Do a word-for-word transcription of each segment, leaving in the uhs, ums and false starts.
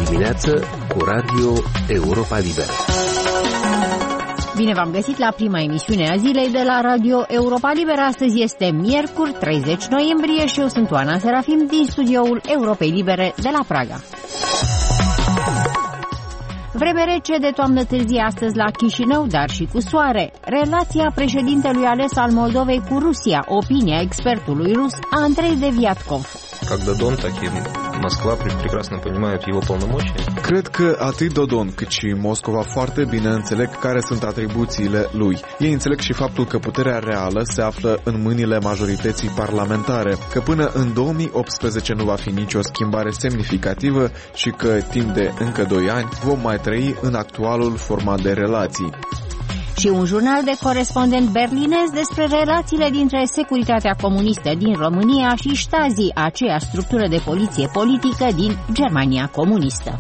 dimineață cu Radio Europa Liberă. Bine v-am găsit la prima emisiune a zilei de la Radio Europa Liberă. Astăzi este miercuri, treizeci noiembrie și eu sunt Oana Serafim din studioul Europei Libere de la Praga. Vreme rece de toamnă târzie astăzi la Chișinău, dar și cu soare. Relația președintelui ales al Moldovei cu Rusia, opinia expertului rus Andrei Deviatkov. Как Додон, так и Москва прекрасно понимают его полномочия. Cred că atât Dodon cât și Moscova foarte bine înțeleg care sunt atribuțiile lui. Ei înțeleg și faptul că puterea reală se află în mâinile majorității parlamentare, că până în două mii optsprezece nu va fi nicio schimbare semnificativă și că timp de încă doi ani vom mai trăi în actualul format de relații. Și un jurnal de corespondent berlinez despre relațiile dintre securitatea comunistă din România și Stasi, aceea structură de poliție politică din Germania comunistă.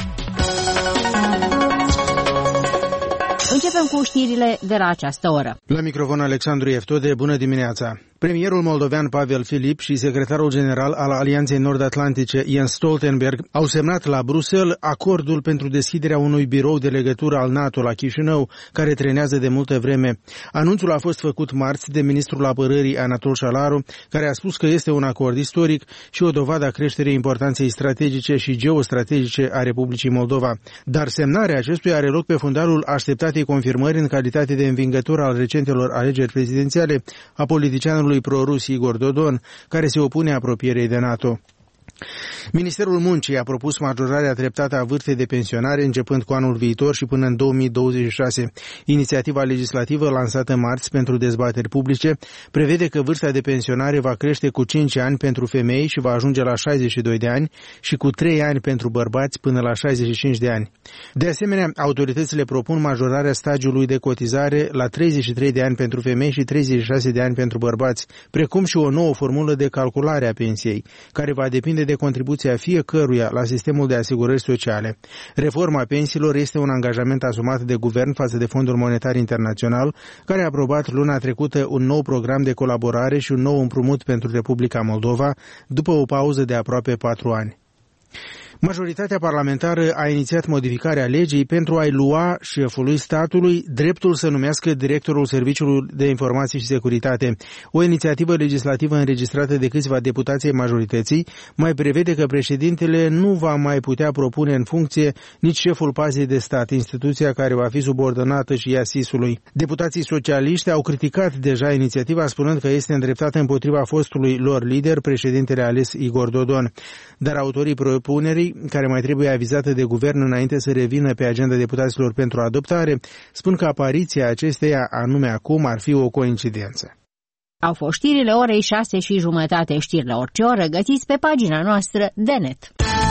Începem cu știrile de la această oră. La microfon Alexandru Eftode, bună dimineața! Premierul moldovean Pavel Filip și secretarul general al Alianței Nord-Atlantice Jens Stoltenberg au semnat la Bruxelles acordul pentru deschiderea unui birou de legătură al NATO la Chișinău, care trenează de multă vreme. Anunțul a fost făcut marți de ministrul apărării Anatol Șalaru, care a spus că este un acord istoric și o dovadă a creșterii importanței strategice și geostrategice a Republicii Moldova. Dar semnarea acestuia are loc pe fundalul așteptatei confirmări în calitate de învingător al recentelor alegeri prezidențiale a politicianului pro-rus Igor Dodon, care se opune apropierii de NATO. Ministerul Muncii a propus majorarea treptată a vârstei de pensionare începând cu anul viitor și până în două mii douăzeci și șase. Inițiativa legislativă lansată marți pentru dezbateri publice prevede că vârsta de pensionare va crește cu cinci ani pentru femei și va ajunge la șaizeci și doi de ani și cu trei ani pentru bărbați până la șaizeci și cinci de ani. De asemenea, autoritățile propun majorarea stagiului de cotizare la treizeci și trei de ani pentru femei și treizeci și șase de ani pentru bărbați, precum și o nouă formulă de calculare a pensiei, care va depinde de contribuția fiecăruia la sistemul de asigurări sociale. Reforma pensiilor este un angajament asumat de guvern față de Fondul Monetar Internațional, care a aprobat luna trecută un nou program de colaborare și un nou împrumut pentru Republica Moldova, după o pauză de aproape patru ani. Majoritatea parlamentară a inițiat modificarea legii pentru a-i lua șefului statului dreptul să numească directorul Serviciului de Informații și Securitate. O inițiativă legislativă înregistrată de câțiva deputați ai majorității mai prevede că președintele nu va mai putea propune în funcție nici șeful pazei de stat, instituția care va fi subordonată și ea S I S-ului. Deputații socialiști au criticat deja inițiativa, spunând că este îndreptată împotriva fostului lor lider, președintele ales Igor Dodon. Dar autorii propunerii, care mai trebuie avizată de guvern înainte să revină pe agenda deputaților pentru adoptare, spun că apariția acesteia, anume acum, ar fi o coincidență. Au fost știrile orei șase și jumătate, știri la orice oră, găsiți pe pagina noastră de net.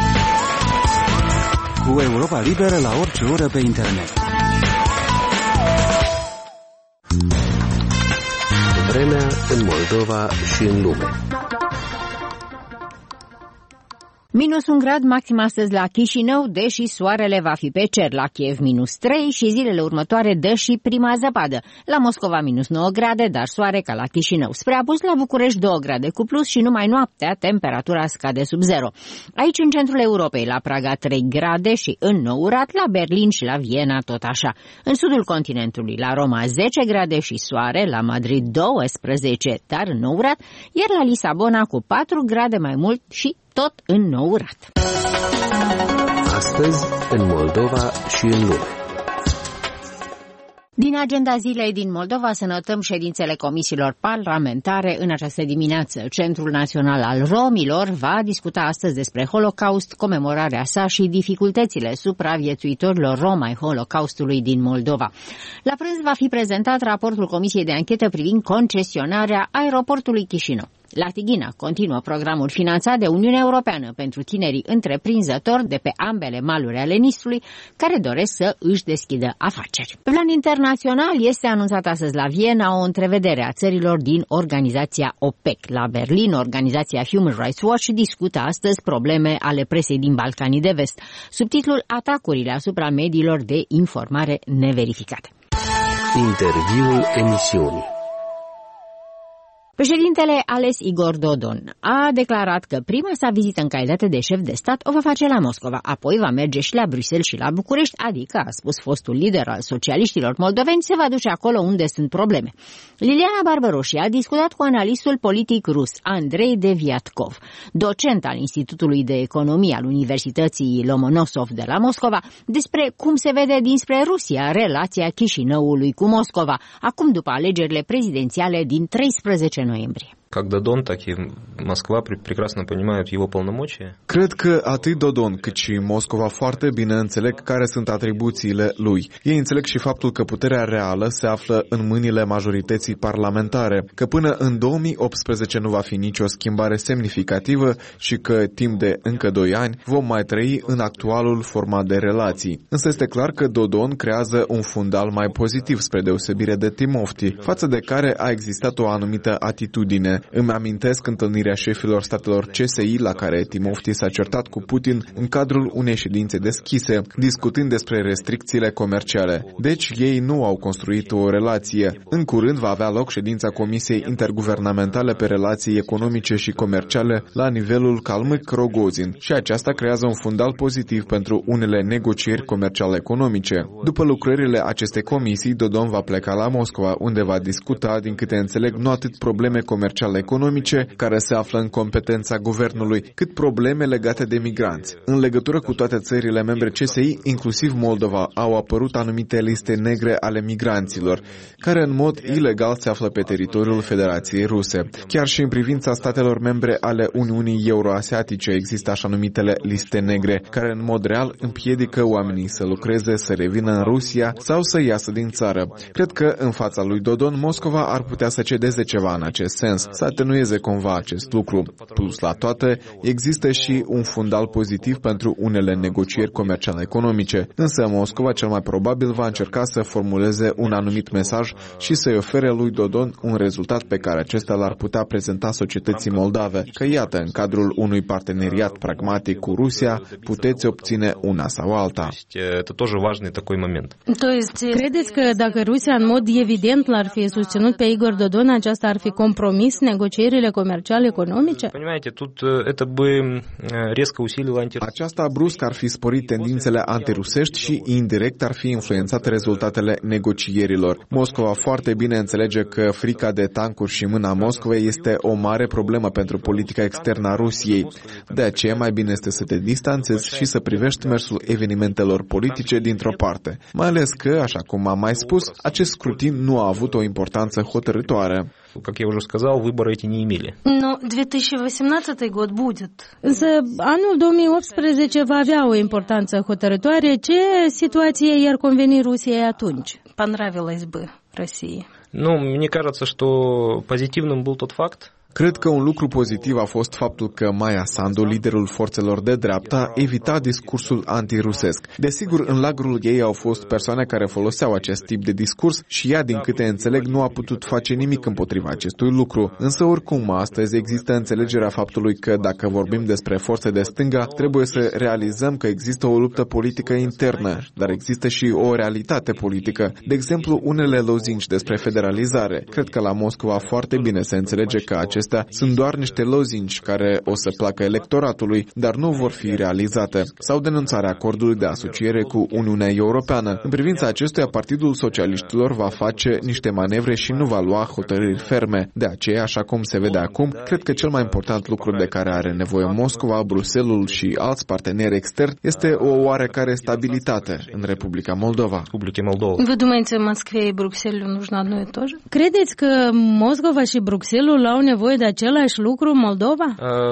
Cu Europa Liberă la orice oră pe internet. Vremea în Moldova și în lume. Minus un grad maxim astăzi la Chișinău, deși soarele va fi pe cer. La Kiev minus trei și zilele următoare dă și prima zăpadă. La Moscova minus nouă grade, dar soare ca la Chișinău. Spre apus la București două grade cu plus și numai noaptea temperatura scade sub zero. Aici în centrul Europei, la Praga trei grade și înourat, la Berlin și la Viena tot așa. În sudul continentului, la Roma zece grade și soare, la Madrid douăsprezece, dar înourat, iar la Lisabona cu patru grade mai mult și tot înnourat. Astăzi, în Moldova și în lume. Din agenda zilei din Moldova să notăm ședințele comisiilor parlamentare în această dimineață. Centrul Național al Romilor va discuta astăzi despre Holocaust, comemorarea sa și dificultățile supraviețuitorilor romi ai Holocaustului din Moldova. La prânz va fi prezentat raportul Comisiei de Anchetă privind concesionarea aeroportului Chișinău. La Tighina continuă programul finanțat de Uniunea Europeană pentru tinerii întreprinzători de pe ambele maluri ale Nistrului care doresc să își deschidă afaceri. Pe plan internațional este anunțat astăzi la Viena o întrevedere a țărilor din organizația OPEC. La Berlin, organizația Human Rights Watch discută astăzi probleme ale presei din Balcanii de Vest. Subtitlul Atacurile asupra mediilor de informare neverificate. Interviul emisiunii. Președintele ales Igor Dodon a declarat că prima sa vizită în calitate de șef de stat o va face la Moscova, apoi va merge și la Bruxelles și la București, adică, a spus fostul lider al socialiștilor moldoveni, se va duce acolo unde sunt probleme. Liliana Barbaroși a discutat cu analistul politic rus Andrei Deviatkov, docent al Institutului de Economie al Universității Lomonosov de la Moscova, despre cum se vede dinspre Rusia relația Chișinăului cu Moscova, acum după alegerile prezidențiale din treisprezece noiembrie. Как Додон, так и Москва прекрасно понимают его полномочия. Cred că atât Dodon cât și Moscova foarte bine înțeleg care sunt atribuțiile lui. Ei înțeleg și faptul că puterea reală se află în mâinile majorității parlamentare, că până în două mii optsprezece nu va fi nicio schimbare semnificativă și că timp de încă doi ani vom mai trăi în actualul format de relații. Însă este clar că Dodon creează un fundal mai pozitiv spre deosebire de Timofti, față de care a existat o anumită atitudine. Îmi amintesc întâlnirea șefilor statelor C S I la care Timofti s-a certat cu Putin în cadrul unei ședințe deschise, discutând despre restricțiile comerciale. Deci ei nu au construit o relație. În curând va avea loc ședința Comisiei Interguvernamentale pe Relații Economice și Comerciale la nivelul Calmâc-Rogozin și aceasta creează un fundal pozitiv pentru unele negocieri comerciale economice. După lucrările acestei comisii, Dodon va pleca la Moscova, unde va discuta, din câte înțeleg, nu atât probleme comerciale economice care se află în competența guvernului, cât probleme legate de migranți. În legătură cu toate țările membre C S I, inclusiv Moldova, au apărut anumite liste negre ale migranților, care în mod ilegal se află pe teritoriul Federației Ruse. Chiar și în privința statelor membre ale Uniunii Euroasiatice există așa numitele liste negre, care în mod real împiedică oamenii să lucreze, să revină în Rusia sau să iasă din țară. Cred că în fața lui Dodon, Moscova ar putea să cedeze ceva în acest sens, să atenueze cumva acest lucru. Plus la toate, există și un fundal pozitiv pentru unele negocieri comerciale economice, însă Moscova cel mai probabil va încerca să formuleze un anumit mesaj și să-i ofere lui Dodon un rezultat pe care acesta l-ar putea prezenta societății moldave, că iată, în cadrul unui parteneriat pragmatic cu Rusia, puteți obține una sau alta. Credeți că dacă Rusia în mod evident l-ar fi susținut pe Igor Dodon, aceasta ar fi compromis negocierile comerciale economice? Aceasta brusc ar fi sporit tendințele antirusești și indirect ar fi influențat rezultatele negocierilor. Moscova foarte bine înțelege că frica de tancuri și mâna Moscovei este o mare problemă pentru politica externă a Rusiei. De aceea mai bine este să te distanțezi și să privești mersul evenimentelor politice dintr-o parte. Mai ales că, așa cum am mai spus, acest scrutin nu a avut o importanță hotărâtoare. Как я уже сказал, выборы эти не имели. Но две тысячи восемнадцатый год будет. Însă anul două mii optsprezece va avea o importanță hotărătoare. Ce situație i-ar conveni Rusiei atunci? Понравилось бы России. Ну, мне кажется, что позитивным был тот факт. Cred că un lucru pozitiv a fost faptul că Maia Sandu, liderul forțelor de dreapta, evita discursul antirusesc. Desigur, în lagărul ei au fost persoane care foloseau acest tip de discurs și ea, din câte înțeleg, nu a putut face nimic împotriva acestui lucru. Însă, oricum, astăzi există înțelegerea faptului că, dacă vorbim despre forțe de stânga, trebuie să realizăm că există o luptă politică internă, dar există și o realitate politică. De exemplu, unele lozinci despre federalizare. Cred că la Moscova foarte bine se înțelege că acest sunt doar niște lozinci care o să placă electoratului, dar nu vor fi realizate. Sau denunțarea acordului de asociere cu Uniunea Europeană. În privința acestuia, Partidul Socialiștilor va face niște manevre și nu va lua hotărâri ferme. De aceea, așa cum se vede acum, cred că cel mai important lucru de care are nevoie Moscova, Bruselul și alți parteneri externi este o oarecare stabilitate în Republica Moldova. Vă думаете, Москве и Брюсселю нужно одно и то же? Credeți că Moscova și Bruxelul au nevoie de același lucru în Moldova?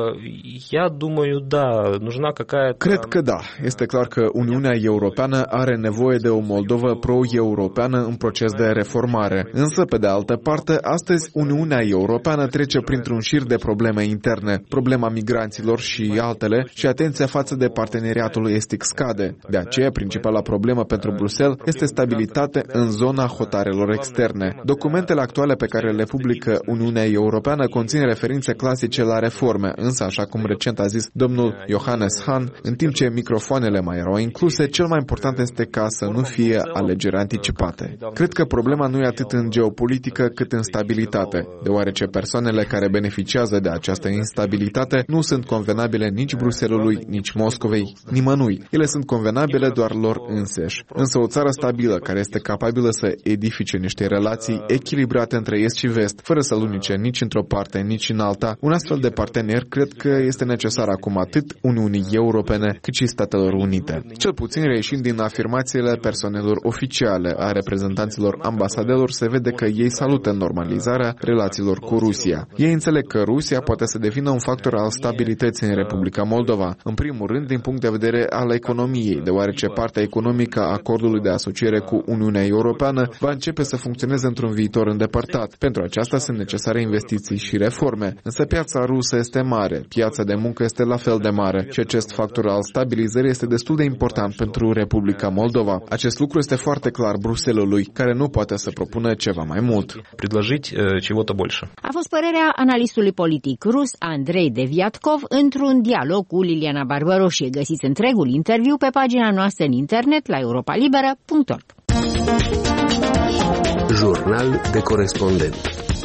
Я думаю, да, нужна какая-то... Cred că da. Este clar că Uniunea Europeană are nevoie de o Moldovă pro-europeană în proces de reformare. Însă, pe de altă parte, astăzi Uniunea Europeană trece printr-un șir de probleme interne, problema migranților și altele, și atenția față de parteneriatul estic scade. De aceea, principala problemă pentru Bruxelles este stabilitate în zona hotarelor externe. Documentele actuale pe care le publică Uniunea Europeană conțin puțin referințe clasice la reforme, însă, așa cum recent a zis domnul Johannes Hahn, în timp ce microfoanele mai erau incluse, cel mai important este ca să nu fie alegeri anticipate. Cred că problema nu e atât în geopolitică cât în stabilitate, deoarece persoanele care beneficiază de această instabilitate nu sunt convenabile nici Bruselului, nici Moscovei, nimănui. Ele sunt convenabile doar lor înseși. Însă o țară stabilă, care este capabilă să edifice niște relații echilibrate între est și vest, fără să lunece nici într-o parte, nici în alta, un astfel de partener cred că este necesar acum atât Uniunii Europene cât și Statelor Unite. Cel puțin reieșind din afirmațiile persoanelor oficiale a reprezentanților ambasadelor, se vede că ei salută normalizarea relațiilor cu Rusia. Ei înțeleg că Rusia poate să devină un factor al stabilității în Republica Moldova, în primul rând din punct de vedere al economiei, deoarece partea economică a acordului de asociere cu Uniunea Europeană va începe să funcționeze într-un viitor îndepărtat. Pentru aceasta sunt necesare investiții și reforme, însă piața rusă este mare, piața de muncă este la fel de mare și acest factor al stabilizării este destul de important pentru Republica Moldova. Acest lucru este foarte clar Bruselului, care nu poate să propună ceva mai mult. A fost părerea analistului politic rus Andrei Deviatkov într-un dialog cu Liliana Barbaroșie. Găsiți întregul interviu pe pagina noastră în internet la europa liberă punct org. Jurnal de corespondent.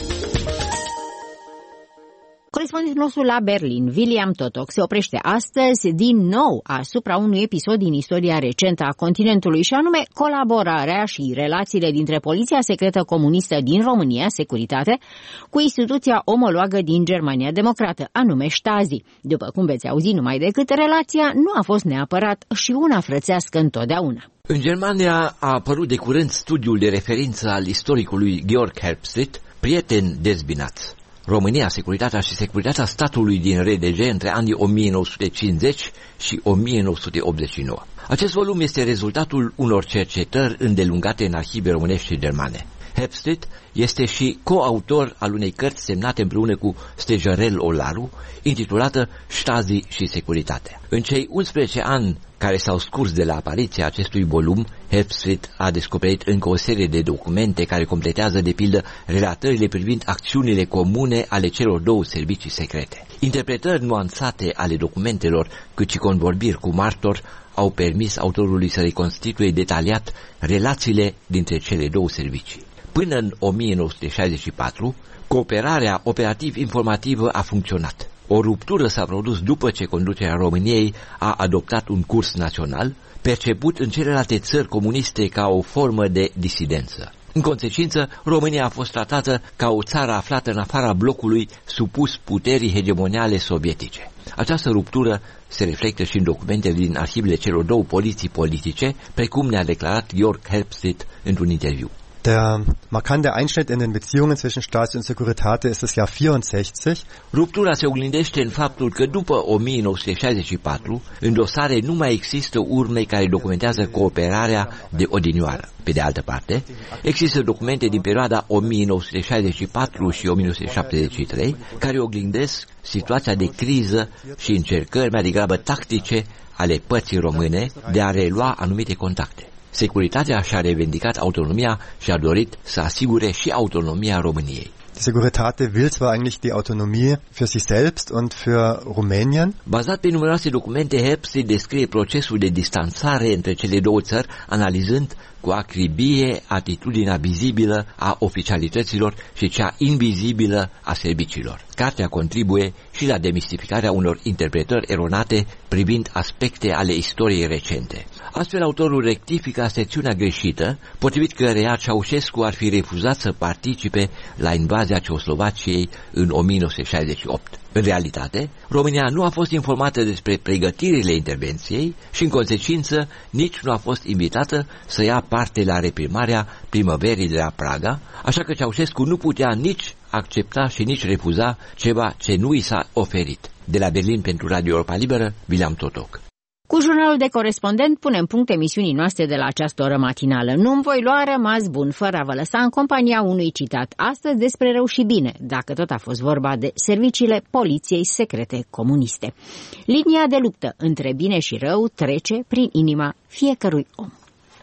Corespondentul nostru la Berlin, William Totok, se oprește astăzi din nou asupra unui episod din istoria recentă a continentului, și anume colaborarea și relațiile dintre Poliția Secretă Comunistă din România, Securitate, cu instituția omologă din Germania Democrată, anume Stasi. După cum veți auzi numai decât, relația nu a fost neapărat și una frățească întotdeauna. În Germania a apărut de curând studiul de referință al istoricului Georg Herbstreit, Prieteni dezbinați. România, securitatea și securitatea statului din R D G între anii o mie nouă sute cincizeci și o mie nouă sute optzeci și nouă. Acest volum este rezultatul unor cercetări îndelungate în arhive românești și germane. Herbstreit este și coautor al unei cărți semnate împreună cu Stejarel Olaru, intitulată Stasi și securitate. În cei unsprezece ani care s-au scurs de la apariția acestui volum, Herbstreit a descoperit încă o serie de documente care completează, de pildă, relatările privind acțiunile comune ale celor două servicii secrete. Interpretări nuanțate ale documentelor, cât și convorbiri cu martori, au permis autorului să reconstituie detaliat relațiile dintre cele două servicii. Până în o mie nouă sute șaizeci și patru, cooperarea operativ-informativă a funcționat. O ruptură s-a produs după ce conducerea României a adoptat un curs național, perceput în celelalte țări comuniste ca o formă de disidență. În consecință, România a fost tratată ca o țară aflată în afara blocului, supus puterii hegemoniale sovietice. Această ruptură se reflectă și în documentele din arhivele celor două poliții politice, precum ne-a declarat Georg Herbstreit într-un interviu. Der markante Einschnitt in den Beziehungen zwischen Stasi und Securitate ist das Jahr vierundsechzig. Ruptura se oglindește în faptul că după o mie nouă sute șaizeci și patru, în dosare nu mai există urme care documentează cooperarea de odinioară. Pe de altă parte, există documente din perioada o mie nouă sute șaizeci și patru și o mie nouă sute șaptezeci și trei care oglindesc situația de criză și încercări mai degrabă tactice ale părții române de a relua anumite contacte. Securitatea și-a revendicat autonomia și a dorit să asigure și autonomia României. Die Securitate will zwar eigentlich die Autonomie für sich selbst und für Rumänien. Bazat pe numeroase documente, Herbstreit descrie procesul de distanțare între cele două țări, analizând cu acribie atitudinea vizibilă a oficialităților și cea invizibilă a serviciilor. Cartea contribuie și la demistificarea unor interpretări eronate privind aspecte ale istoriei recente. Astfel, autorul rectifică asecțiunea greșită, potrivit căreia Ceaușescu ar fi refuzat să participe la invazia Ceoslovaciei în o mie nouă sute șaizeci și opt. În realitate, România nu a fost informată despre pregătirile intervenției și, în consecință, nici nu a fost invitată să ia parte la reprimarea primăverii de la Praga, așa că Ceaușescu nu putea nici accepta și nici refuza ceva ce nu i s-a oferit. De la Berlin pentru Radio Europa Liberă, William Totok. Cu jurnalul de corespondent punem punct emisiunii noastre de la această oră matinală. Nu-mi voi lua rămas bun fără a vă lăsa în compania unui citat astăzi despre rău și bine, dacă tot a fost vorba de serviciile poliției secrete comuniste. Linia de luptă între bine și rău trece prin inima fiecărui om.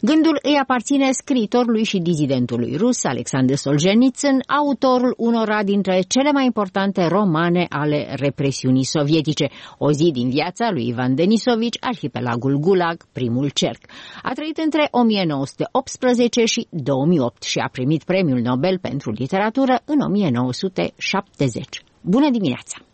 Gândul îi aparține scriitorului și dizidentului rus Alexander Solzhenitsyn, autorul unora dintre cele mai importante romane ale represiunii sovietice, O zi din viața lui Ivan Denisovici, Arhipelagul Gulag, Primul cerc. A trăit între o mie nouă sute optsprezece și două mii opt și a primit Premiul Nobel pentru literatură în o mie nouă sute șaptezeci. Bună dimineața!